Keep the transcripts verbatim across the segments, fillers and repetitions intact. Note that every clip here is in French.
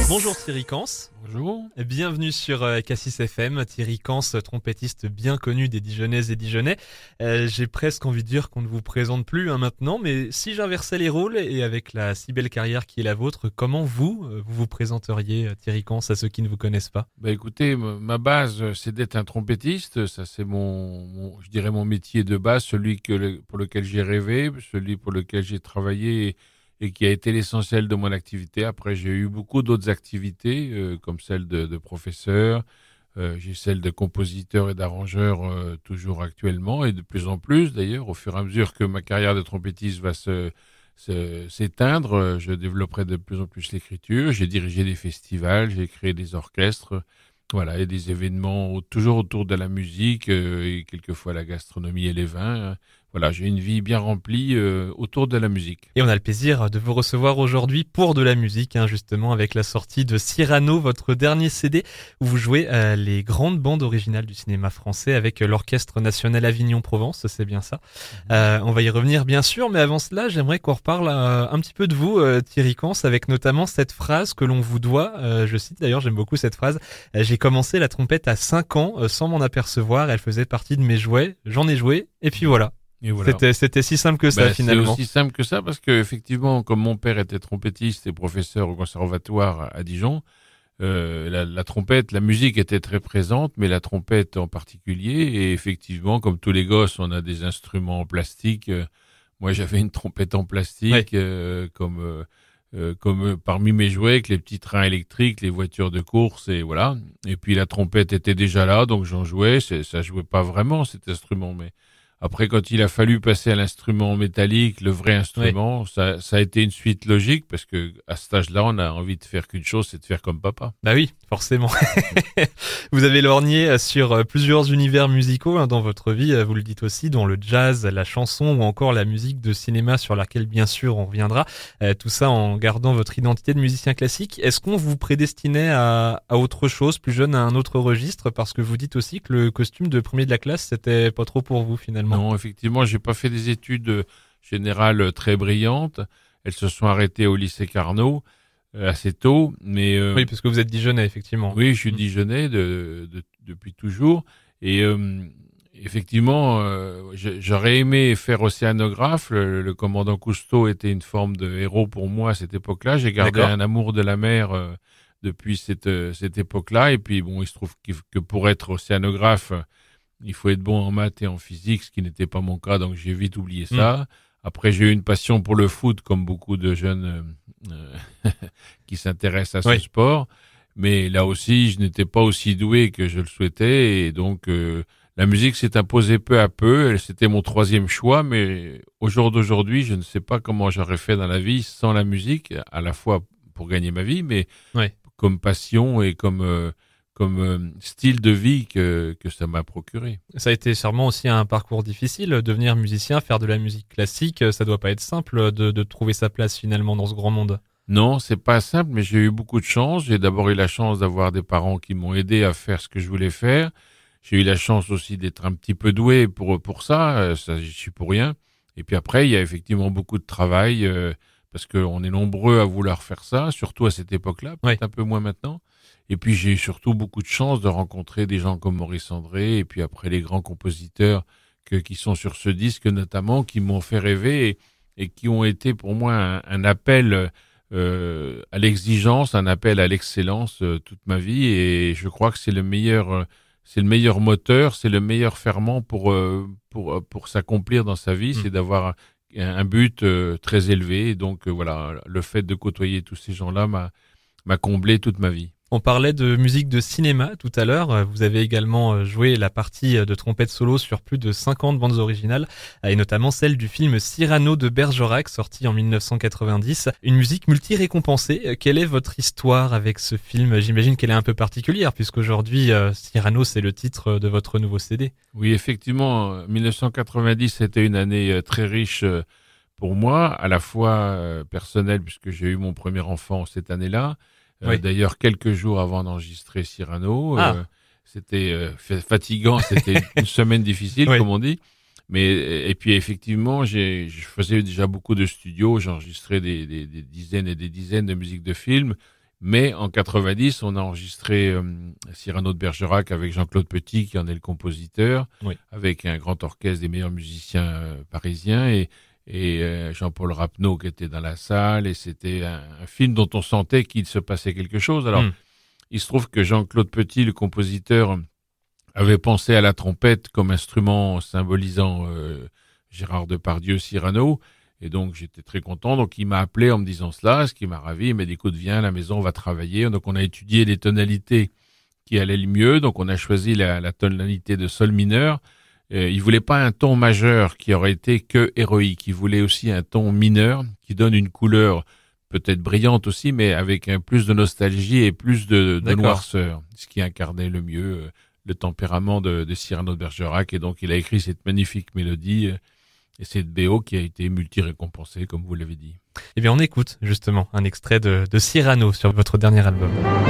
Bonjour Thierry Cans. Bonjour. Bienvenue sur euh, Cassis F M. Thierry Cans, trompettiste bien connu des Dijonnaises et Dijonnais. Euh, j'ai presque envie de dire qu'on ne vous présente plus hein, maintenant, mais si j'inversais les rôles et avec la si belle carrière qui est la vôtre, comment vous, euh, vous vous présenteriez Thierry Cans à ceux qui ne vous connaissent pas? Bah écoutez, m- ma base, c'est d'être un trompettiste. Ça, c'est mon, mon- je dirais mon métier de base, celui que le- pour lequel j'ai rêvé, celui pour lequel j'ai travaillé et, et qui a été l'essentiel de mon activité. Après, j'ai eu beaucoup d'autres activités, euh, comme celle de, de professeur. Euh, j'ai celle de compositeur et d'arrangeur euh, toujours actuellement et de plus en plus d'ailleurs, au fur et à mesure que ma carrière de trompettiste va se se- s'éteindre, euh, je développerai de plus en plus l'écriture. J'ai dirigé des festivals, j'ai créé des orchestres, voilà, et des événements au- toujours autour de la musique euh, et quelquefois la gastronomie et les vins. hein. Voilà, j'ai une vie bien remplie euh, autour de la musique. Et on a le plaisir de vous recevoir aujourd'hui pour de la musique, hein, justement avec la sortie de Cyrano, votre dernier C D, où vous jouez euh, les grandes bandes originales du cinéma français avec euh, l'Orchestre National Avignon-Provence, c'est bien ça. Euh, on va y revenir bien sûr, mais avant cela, j'aimerais qu'on reparle euh, un petit peu de vous, euh, Thierry Cans, avec notamment cette phrase que l'on vous doit. Euh, je cite d'ailleurs, j'aime beaucoup cette phrase. Euh, J'ai commencé la trompette à cinq ans euh, sans m'en apercevoir. Elle faisait partie de mes jouets. J'en ai joué et puis voilà. Et voilà. C'était, c'était si simple que ça Ben, c'est finalement. aussi simple que ça parce que effectivement, comme mon père était trompettiste et professeur au conservatoire à Dijon, euh, la, la trompette, la musique était très présente, mais la trompette en particulier. Et effectivement, comme tous les gosses, on a des instruments en plastique. Euh, moi, j'avais une trompette en plastique, euh, comme euh, euh, comme euh, parmi mes jouets, avec les petits trains électriques, les voitures de course, et voilà. Et puis la trompette était déjà là, donc j'en jouais. C'est, ça jouait pas vraiment cet instrument, mais après, quand il a fallu passer à l'instrument métallique, le vrai instrument, ça, ça a été une suite logique parce que à cet âge-là, on a envie de faire qu'une chose, c'est de faire comme papa. Bah oui, forcément. Vous avez lorgné sur plusieurs univers musicaux hein, dans votre vie, vous le dites aussi, dont le jazz, la chanson ou encore la musique de cinéma sur laquelle bien sûr on reviendra. Euh, tout ça en gardant votre identité de musicien classique. Est-ce qu'on vous prédestinait à, à autre chose, plus jeune, à un autre registre? Parce que vous dites aussi que le costume de premier de la classe, c'était pas trop pour vous finalement. Non, effectivement, j'ai pas fait des études euh, générales très brillantes. Elles se sont arrêtées au lycée Carnot euh, assez tôt, mais euh, Oui, parce que vous êtes Dijonnais, effectivement. oui, je suis Mm. Dijonnais de, de- depuis toujours. Et euh, effectivement, euh, je- j'aurais aimé faire océanographe. Le, le commandant Cousteau était une forme de héros pour moi à cette époque-là. J'ai gardé D'accord. un amour de la mer euh, depuis cette, euh, cette époque-là. Et puis, bon, il se trouve qu'il- que pour être océanographe, il faut être bon en maths et en physique, ce qui n'était pas mon cas, donc j'ai vite oublié ça. Après, j'ai eu une passion pour le foot, comme beaucoup de jeunes euh, euh, qui s'intéressent à ce Oui. sport. Mais là aussi, je n'étais pas aussi doué que je le souhaitais. Et donc, euh, la musique s'est imposée peu à peu. Elle- C'était mon troisième choix. Mais au jour d'aujourd'hui, je ne sais pas comment j'aurais fait dans la vie sans la musique, à la fois pour gagner ma vie, mais Oui. comme passion et comme... euh, comme euh, style de vie que, que ça m'a procuré. Ça a été sûrement aussi un parcours difficile, devenir musicien, faire de la musique classique, ça doit pas être simple de, de trouver sa place finalement dans ce grand monde. Non, c'est pas simple, mais j'ai eu beaucoup de chance. J'ai d'abord eu la chance d'avoir des parents qui m'ont aidé à faire ce que je voulais faire. J'ai eu la chance aussi d'être un petit peu doué pour pour ça. euh, Ça, j'y suis pour rien. Et puis après, il y a effectivement beaucoup de travail euh, parce qu'on est nombreux à vouloir faire ça, surtout à cette époque-là, peut-être Oui. un peu moins maintenant. Et puis j'ai eu surtout beaucoup de chance de rencontrer des gens comme Maurice André et puis après les grands compositeurs que, qui sont sur ce disque notamment, qui m'ont fait rêver et, et qui ont été pour moi un, un appel euh, à l'exigence, un appel à l'excellence euh, toute ma vie. Et je crois que c'est le meilleur, euh, c'est le meilleur moteur, c'est le meilleur ferment pour euh, pour pour s'accomplir dans sa vie, Mm. c'est d'avoir un, un but euh, très élevé. Et donc euh, voilà, le fait de côtoyer tous ces gens-là m'a m'a comblé toute ma vie. On parlait de musique de cinéma tout à l'heure. Vous avez également joué la partie de trompette solo sur plus de cinquante bandes originales, et notamment celle du film Cyrano de Bergerac, sorti en dix-neuf cent quatre-vingt-dix. Une musique multi-récompensée. Quelle est votre histoire avec ce film? J'imagine qu'elle est un peu particulière, puisqu'aujourd'hui, Cyrano, c'est le titre de votre nouveau C D. Oui, effectivement, dix-neuf cent quatre-vingt-dix, c'était une année très riche pour moi, à la fois personnelle, puisque j'ai eu mon premier enfant cette année-là. Euh, Oui. D'ailleurs, quelques jours avant d'enregistrer Cyrano, Ah. euh, c'était euh, fa- fatigant, c'était une semaine difficile, Oui. comme on dit. Mais et puis effectivement, j'ai, je faisais déjà beaucoup de studios, j'enregistrais des, des, des dizaines et des dizaines de musiques de films. Mais en quatre-vingt-dix, on a enregistré euh, Cyrano de Bergerac avec Jean-Claude Petit, qui en est le compositeur, Oui. avec un grand orchestre des meilleurs musiciens euh, parisiens, et, et euh, Jean-Paul Rapneau qui était dans la salle, et c'était un, un film dont on sentait qu'il se passait quelque chose. Alors, Mm. il se trouve que Jean-Claude Petit, le compositeur, avait pensé à la trompette comme instrument symbolisant euh, Gérard Depardieu, Cyrano. Et donc, j'étais très content. Donc, il m'a appelé en me disant cela, ce qui m'a ravi. Il m'a dit, écoute, viens à la maison, on va travailler. Donc, on a étudié les tonalités qui allaient le mieux. Donc, on a choisi la, la tonalité de sol mineur. Euh, il voulait pas un ton majeur qui aurait été que héroïque. Il voulait aussi un ton mineur qui donne une couleur peut-être brillante aussi, mais avec un plus de nostalgie et plus de, de noirceur. Ce qui incarnait le mieux euh, le tempérament de, de Cyrano de Bergerac. Et donc, il a écrit cette magnifique mélodie euh, et cette B O qui a été multi-récompensée, comme vous l'avez dit. Eh bien, on écoute justement un extrait de, de Cyrano sur votre dernier album.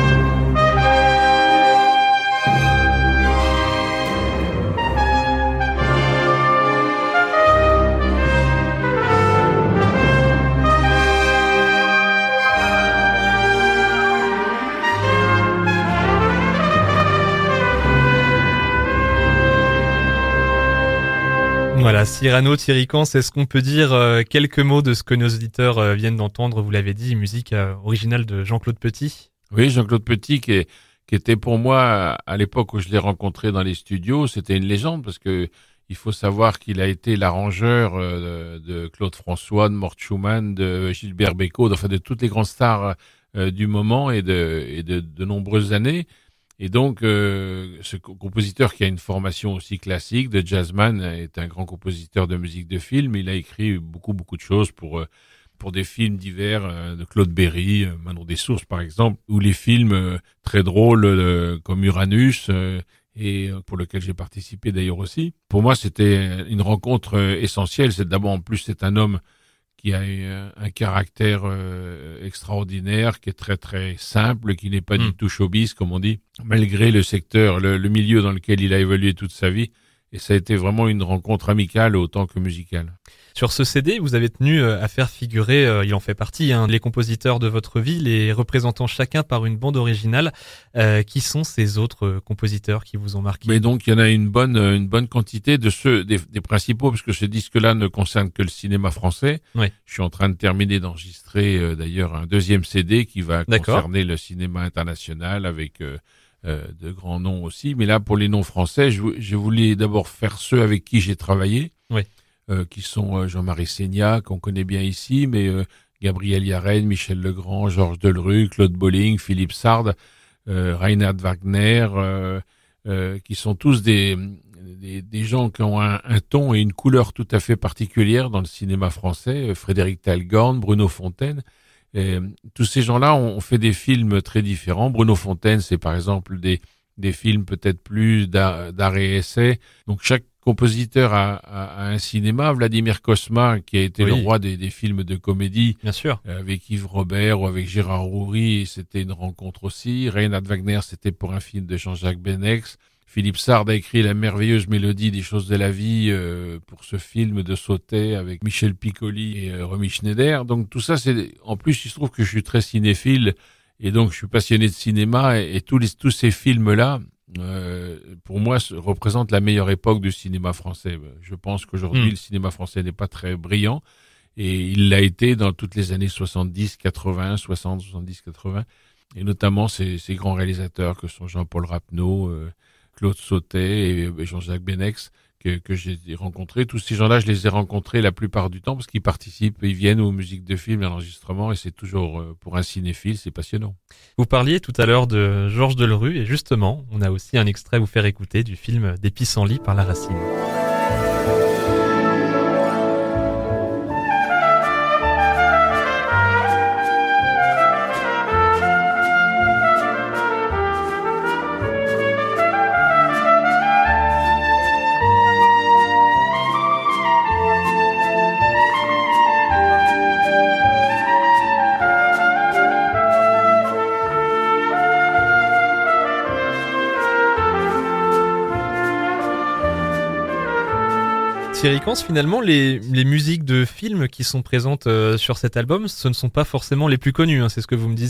Voilà, Cyrano, Thierry Cans, est-ce qu'on peut dire euh, quelques mots de ce que nos auditeurs euh, viennent d'entendre? Vous l'avez dit, musique euh, originale de Jean-Claude Petit. Oui, Jean-Claude Petit, qui, est, qui était pour moi, à l'époque où je l'ai rencontré dans les studios, c'était une légende, parce que il faut savoir qu'il a été l'arrangeur euh, de, de Claude François, de Mort Schumann, de Gilbert Bécaud, enfin de toutes les grandes stars euh, du moment et de, et de, de nombreuses années. Et donc, euh, ce compositeur qui a une formation aussi classique de jazzman est un grand compositeur de musique de film. Il a écrit beaucoup, beaucoup de choses pour, pour des films divers, euh, de Claude Berry, euh, Manon des Sources par exemple, ou les films euh, très drôles euh, comme Uranus, euh, et pour lequel j'ai participé d'ailleurs aussi. Pour moi, c'était une rencontre euh, essentielle. C'est d'abord, en plus, c'est un homme qui a un, un caractère euh, extraordinaire, qui est très très simple, qui n'est pas mmh. du tout showbiz, comme on dit, malgré le secteur, le, le milieu dans lequel il a évolué toute sa vie. Et ça a été vraiment une rencontre amicale autant que musicale. Sur ce C D, vous avez tenu à faire figurer, euh, il en fait partie, hein, les compositeurs de votre vie, les représentant chacun par une bande originale. Euh, qui sont ces autres euh, compositeurs qui vous ont marqué? Mais donc, il y en a une bonne, une bonne quantité de ceux, des, des principaux, parce que ce disque-là ne concerne que le cinéma français. Oui. Je suis en train de terminer d'enregistrer, euh, d'ailleurs, un deuxième C D qui va D'accord. concerner le cinéma international avec euh, euh, de grands noms aussi. Mais là, pour les noms français, je, je voulais d'abord faire ceux avec qui j'ai travaillé. Oui. Euh, qui sont euh, Jean-Marie Seignac, qu'on connaît bien ici, mais euh, Gabriel Yared, Michel Legrand, Georges Delerue, Claude Bolling, Philippe Sard, euh, Reinhard Wagner, euh, euh, qui sont tous des, des, des gens qui ont un, un ton et une couleur tout à fait particulière dans le cinéma français. Frédéric Talgorn, Bruno Fontaine. Et, tous ces gens-là ont, ont fait des films très différents. Bruno Fontaine, c'est par exemple des, des films peut-être plus d'art, d'art et essai. Donc chaque compositeur à, à, à un cinéma. Vladimir Cosma, qui a été oui. le roi des, des films de comédie, bien sûr, avec Yves Robert ou avec Gérard Houry, c'était une rencontre aussi. Reinhard Wagner, c'était pour un film de Jean-Jacques Benex. Philippe Sard a écrit la merveilleuse mélodie des choses de la vie euh, pour ce film de Sautet avec Michel Piccoli et euh, Romy Schneider. Donc tout ça, c'est en plus, il se trouve que je suis très cinéphile et donc je suis passionné de cinéma et, et tous les tous ces films-là. Euh, pour moi, représente la meilleure époque du cinéma français. Je pense qu'aujourd'hui, mmh. le cinéma français n'est pas très brillant et il l'a été dans toutes les années soixante-dix, quatre-vingts, soixante, soixante-dix, quatre-vingts, et notamment ces, ces grands réalisateurs que sont Jean-Paul Rapneau, euh, Claude Sautet et, et Jean-Jacques Benex que, que j'ai rencontrés. Tous ces gens-là, je les ai rencontrés la plupart du temps parce qu'ils participent, ils viennent aux musiques de films, à l'enregistrement, et c'est toujours, pour un cinéphile, c'est passionnant. Vous parliez tout à l'heure de Georges Delerue, et justement, on a aussi un extrait à vous faire écouter du film Des pissenlits par la Racine. Thierry Cans, finalement, les, les musiques de films qui sont présentes euh, sur cet album, ce ne sont pas forcément les plus connues, hein, c'est ce que vous me disiez.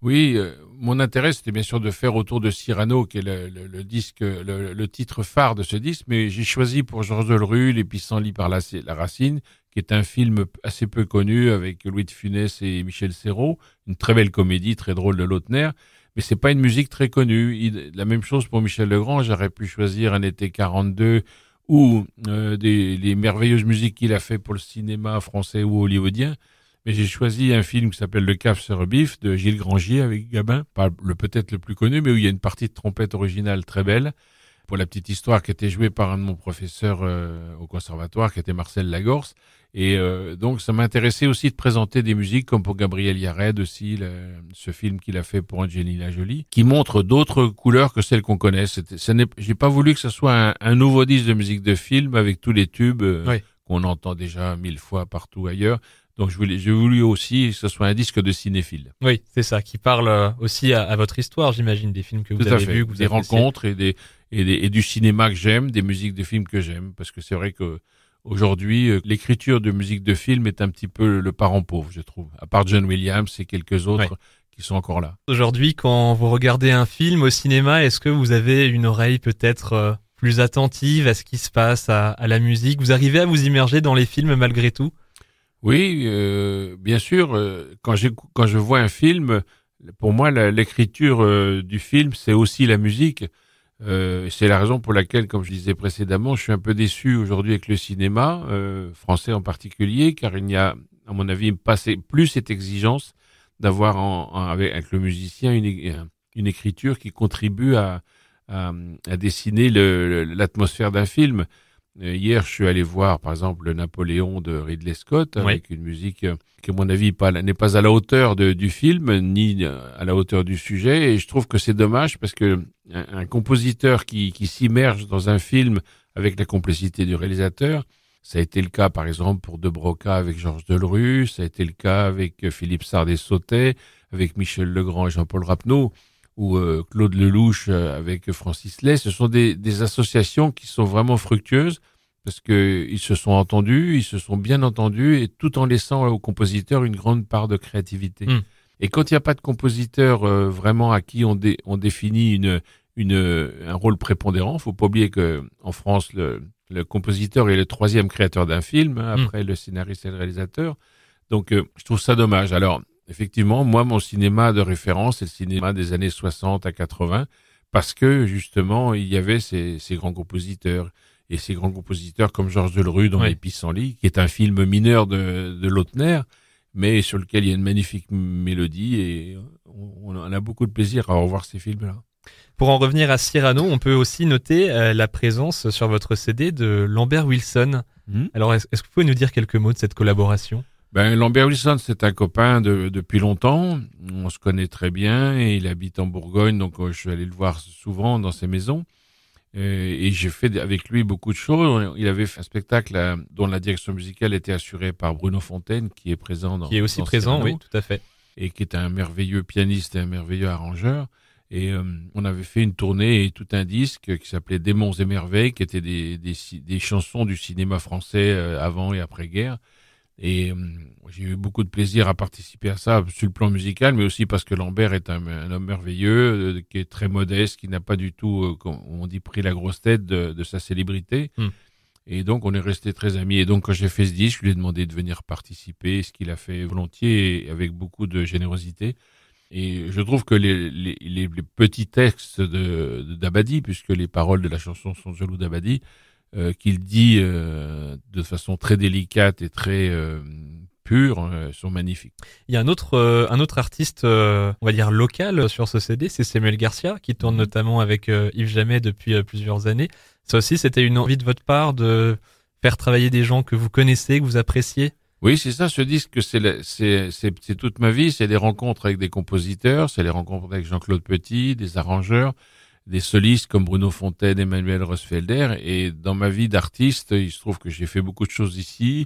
Oui, euh, mon intérêt, c'était bien sûr de faire autour de Cyrano, qui est le, le, le disque, le, le titre phare de ce disque, mais j'ai choisi pour Georges Delerue Les Pissenlits par la, la Racine, qui est un film assez peu connu avec Louis de Funès et Michel Serrault, une très belle comédie, très drôle de Lautner, mais c'est pas une musique très connue. Il, la même chose pour Michel Legrand, j'aurais pu choisir Un été quarante-deux ou euh, des, les merveilleuses musiques qu'il a fait pour le cinéma français ou hollywoodien. Mais j'ai choisi un film qui s'appelle Le Cave sur Bif de Gilles Grangier avec Gabin, pas le peut-être le plus connu, mais où il y a une partie de trompette originale très belle. Pour la petite histoire, qui était jouée par un de mon professeur euh, au conservatoire, qui était Marcel Lagorce. Et euh, donc, ça m'intéressait aussi de présenter des musiques, comme pour Gabriel Yared aussi, le, ce film qu'il a fait pour Angelina Jolie, qui montre d'autres couleurs que celles qu'on connaît. C'était, ça n'est, j'ai pas voulu que ce soit un, un nouveau disque de musique de film avec tous les tubes euh, oui. qu'on entend déjà mille fois partout ailleurs. Donc, je voulais, j'ai voulu aussi que ce soit un disque de cinéphile. Oui, c'est ça, qui parle aussi à, à votre histoire, j'imagine, des films que vous Tout avez vus, vus, que vous des appréciez. rencontres et des, et des, et du cinéma que j'aime, des musiques de films que j'aime, parce que c'est vrai que aujourd'hui, l'écriture de musique de film est un petit peu le parent pauvre, je trouve. À part John Williams et quelques autres ouais. qui sont encore là. Aujourd'hui, quand vous regardez un film au cinéma, est-ce que vous avez une oreille peut-être euh, plus attentive à ce qui se passe, à, à la musique? Vous arrivez à vous immerger dans les films malgré tout? Oui, euh, bien sûr. Euh, quand, quand je vois un film, pour moi, la, l'écriture euh, du film, c'est aussi la musique. Euh, c'est la raison pour laquelle, comme je disais précédemment, je suis un peu déçu aujourd'hui avec le cinéma, euh, français en particulier, car il n'y a, à mon avis, pas plus cette exigence d'avoir en, en, avec, avec le musicien une, une écriture qui contribue à, à, à dessiner le, l'atmosphère d'un film. Hier, je suis allé voir, par exemple, le Napoléon de Ridley Scott, avec oui. une musique qui, à mon avis, pas, n'est pas à la hauteur de, du film, ni à la hauteur du sujet. Et je trouve que c'est dommage parce que un, un compositeur qui, qui s'immerge dans un film avec la complicité du réalisateur, ça a été le cas, par exemple, pour De Broca avec Georges Delerue, ça a été le cas avec Philippe Sardé-Sautet, avec Michel Legrand et Jean-Paul Rapneau, ou euh, Claude Lelouch euh, avec Francis Lay. Ce sont des, des associations qui sont vraiment fructueuses parce que ils se sont entendus, ils se sont bien entendus, et tout en laissant aux compositeurs une grande part de créativité. Mmh. Et quand il n'y a pas de compositeur euh, vraiment à qui on, dé, on définit une, une, un rôle prépondérant, faut pas oublier que en France, le, le compositeur est le troisième créateur d'un film, hein, après mmh. le scénariste et le réalisateur. Donc, euh, je trouve ça dommage. Alors, effectivement, moi, mon cinéma de référence, c'est le cinéma des années soixante à quatre-vingts, parce que, justement, il y avait ces, ces grands compositeurs, et ces grands compositeurs comme Georges Delerue dans oui. Les Pissenlits, qui est un film mineur de, de Lautner, mais sur lequel il y a une magnifique mélodie, et on, on a beaucoup de plaisir à revoir ces films-là. Pour en revenir à Cyrano, on peut aussi noter euh, la présence sur votre C D de Lambert Wilson. Mmh. Alors, est-ce, est-ce que vous pouvez nous dire quelques mots de cette collaboration ? Ben, Lambert Wilson, c'est un copain de, depuis longtemps. On se connaît très bien et il habite en Bourgogne, donc euh, je suis allé le voir souvent dans ses maisons. Euh, et j'ai fait avec lui beaucoup de choses. Il avait fait un spectacle euh, dont la direction musicale était assurée par Bruno Fontaine, qui est présent dans Qui est aussi dans présent, Cyrano, oui, tout à fait. Et qui est un merveilleux pianiste et un merveilleux arrangeur. Et euh, on avait fait une tournée et tout un disque qui s'appelait Démons et merveilles, qui étaient des, des, des chansons du cinéma français euh, avant et après-guerre. Et euh, j'ai eu beaucoup de plaisir à participer à ça sur le plan musical, mais aussi parce que Lambert est un, un homme merveilleux, euh, qui est très modeste, qui n'a pas du tout, euh, comme on dit, pris la grosse tête de, de sa célébrité. Mm. Et donc, on est restés très amis. Et donc, quand j'ai fait ce disque, je lui ai demandé de venir participer, ce qu'il a fait volontiers et avec beaucoup de générosité. Et je trouve que les, les, les, les petits textes de, de Dabadi, puisque les paroles de la chanson sont jaloux Dabadi, Euh, qu'il dit euh, de façon très délicate et très euh, pure, euh, sont magnifiques. Il y a un autre, euh, un autre artiste, euh, on va dire local sur ce C D, c'est Samuel Garcia, qui tourne mmh. notamment avec euh, Yves Jamais depuis euh, plusieurs années. Ça aussi, c'était une envie de votre part de faire travailler des gens que vous connaissez, que vous appréciez? Oui, c'est ça, ce disque, c'est, la, c'est, c'est, c'est toute ma vie, c'est des rencontres avec des compositeurs, c'est les rencontres avec Jean-Claude Petit, des arrangeurs, des solistes comme Bruno Fontaine, Emmanuel Rosfelder. Et dans ma vie d'artiste, il se trouve que j'ai fait beaucoup de choses ici.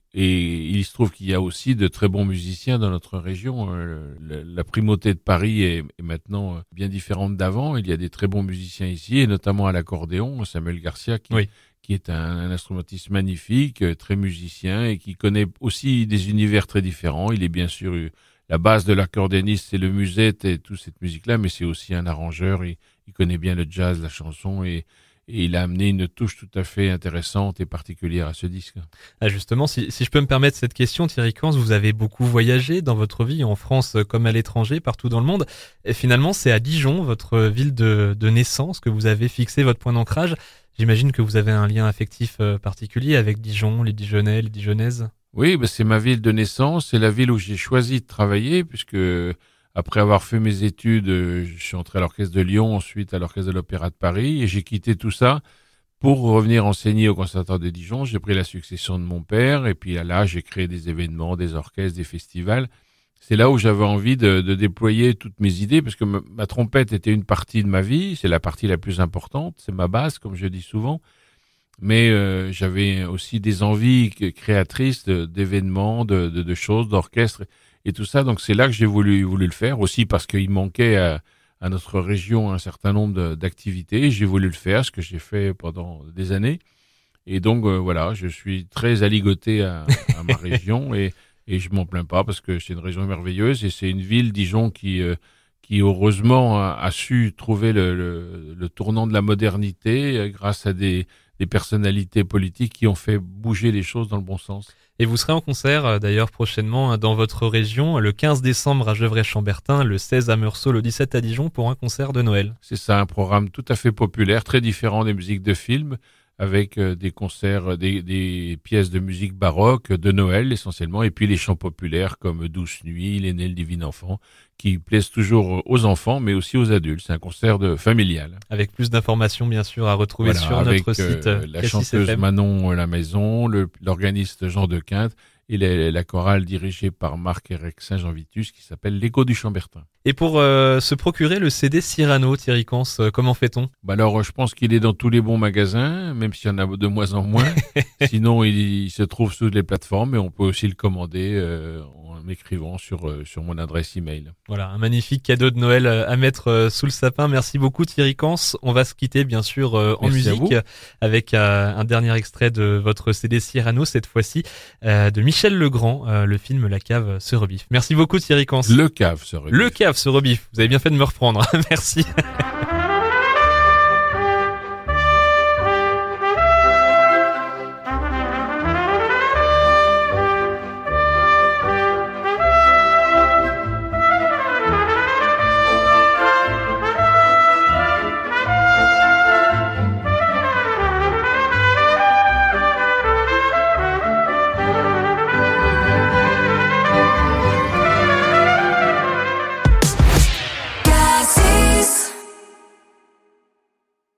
Et il se trouve qu'il y a aussi de très bons musiciens dans notre région. La primauté de Paris est maintenant bien différente d'avant. Il y a des très bons musiciens ici, et notamment à l'accordéon, Samuel Garcia, qui, oui. qui est un, un instrumentiste magnifique, très musicien, et qui connaît aussi des univers très différents. Il est bien sûr la base de l'accordéoniste, c'est le musette et toute cette musique-là, mais c'est aussi un arrangeur. Il, il connaît bien le jazz, la chanson, et, et il a amené une touche tout à fait intéressante et particulière à ce disque. Ah justement, si, si je peux me permettre cette question, Thierry Cans, vous avez beaucoup voyagé dans votre vie, en France comme à l'étranger, partout dans le monde. Et finalement, c'est à Dijon, votre ville de, de naissance, que vous avez fixé votre point d'ancrage. J'imagine que vous avez un lien affectif particulier avec Dijon, les Dijonnais, les Dijonnaises. Oui, ben c'est ma ville de naissance, c'est la ville où j'ai choisi de travailler, puisque après avoir fait mes études, je suis entré à l'Orchestre de Lyon, ensuite à l'Orchestre de l'Opéra de Paris, et j'ai quitté tout ça pour revenir enseigner au Conservatoire de Dijon. J'ai pris la succession de mon père, et puis là, j'ai créé des événements, des orchestres, des festivals. C'est là où j'avais envie de, de déployer toutes mes idées, parce que ma, ma trompette était une partie de ma vie, c'est la partie la plus importante, c'est ma base, comme je dis souvent. Mais euh, j'avais aussi des envies créatrices de, d'événements, de, de, de choses, d'orchestres et tout ça. Donc c'est là que j'ai voulu, voulu le faire, aussi parce qu'il manquait à, à notre région un certain nombre de, d'activités. J'ai voulu le faire, ce que j'ai fait pendant des années. Et donc euh, voilà, je suis très aligoté à, à ma région et, et je m'en plains pas parce que c'est une région merveilleuse et c'est une ville, Dijon, qui... Euh, qui heureusement a, a su trouver le, le, le tournant de la modernité euh, grâce à des, des personnalités politiques qui ont fait bouger les choses dans le bon sens. Et vous serez en concert d'ailleurs prochainement dans votre région, le quinze décembre à Gevrey-Chambertin, le seize à Meursault, le dix-sept à Dijon pour un concert de Noël. C'est ça, un programme tout à fait populaire, très différent des musiques de film, avec des concerts, des, des pièces de musique baroque, de Noël essentiellement, et puis les chants populaires comme Douce Nuit, L'Aîné, le Divin Enfant, qui plaisent toujours aux enfants, mais aussi aux adultes. C'est un concert de familial. Avec plus d'informations, bien sûr, à retrouver voilà, sur avec, notre site. Euh, la chanteuse Manon La Maison, le, l'organiste Jean de Quinte, et la, la chorale dirigée par Marc-Éric Saint-Jean-Vitus qui s'appelle l'Écho du Chambertin. Et pour euh, se procurer le C D Cyrano, Thierry Cans, euh, comment fait-on ? Bah alors, je pense qu'il est dans tous les bons magasins, même s'il y en a de moins en moins. Sinon, il, il se trouve sur les plateformes et on peut aussi le commander euh, en m'écrivant sur, euh, sur mon adresse email. Voilà, un magnifique cadeau de Noël à mettre euh, sous le sapin. Merci beaucoup Thierry Cans. On va se quitter bien sûr euh, en Merci musique avec euh, un dernier extrait de votre C D Cyrano, cette fois-ci euh, de Michel Legrand, euh, le film La Cave se rebiffe. Merci beaucoup Thierry Cans. Le Cave se rebiffe. Le Cave se rebiffe. Vous avez bien fait de me reprendre. Merci.